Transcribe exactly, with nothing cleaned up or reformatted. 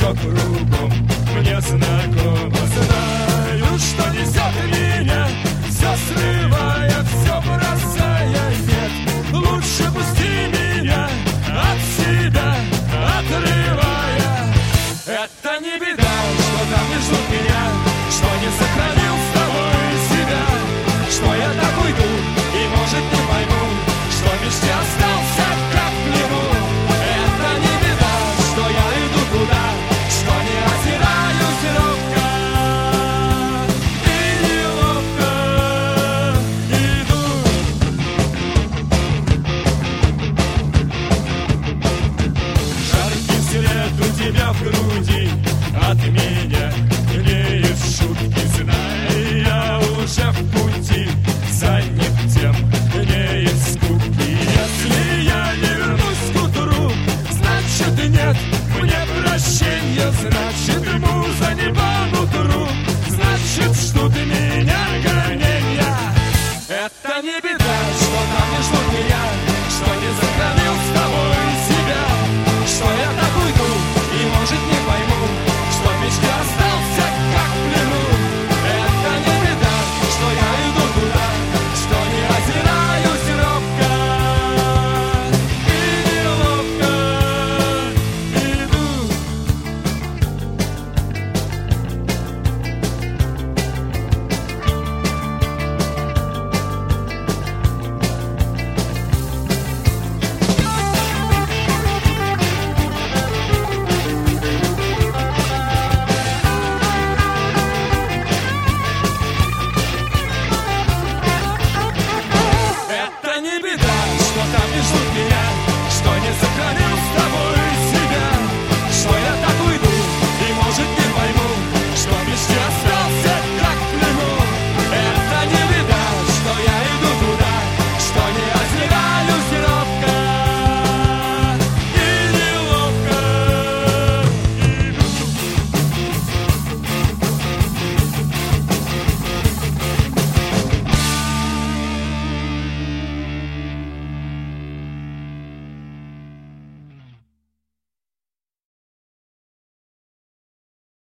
все кругом мне знакомо. Знаю, что несет меня, все срывая, все бросая. Нет, лучше пусти меня от себя, отрывая. Это не беда, что там не ждут меня, что не сохранил с тобой себя, что я так уйду и, может, не пойму, что в мечте остался как в плену. Это не беда, что я иду туда, что не озираюсь робко и неловко иду. Жаркий свет у тебя в груди, от меня греет шутки. Знай, я уже в пути, занят тем, греет скуки. Если я не вернусь к утру, значит нет мне прощения, значит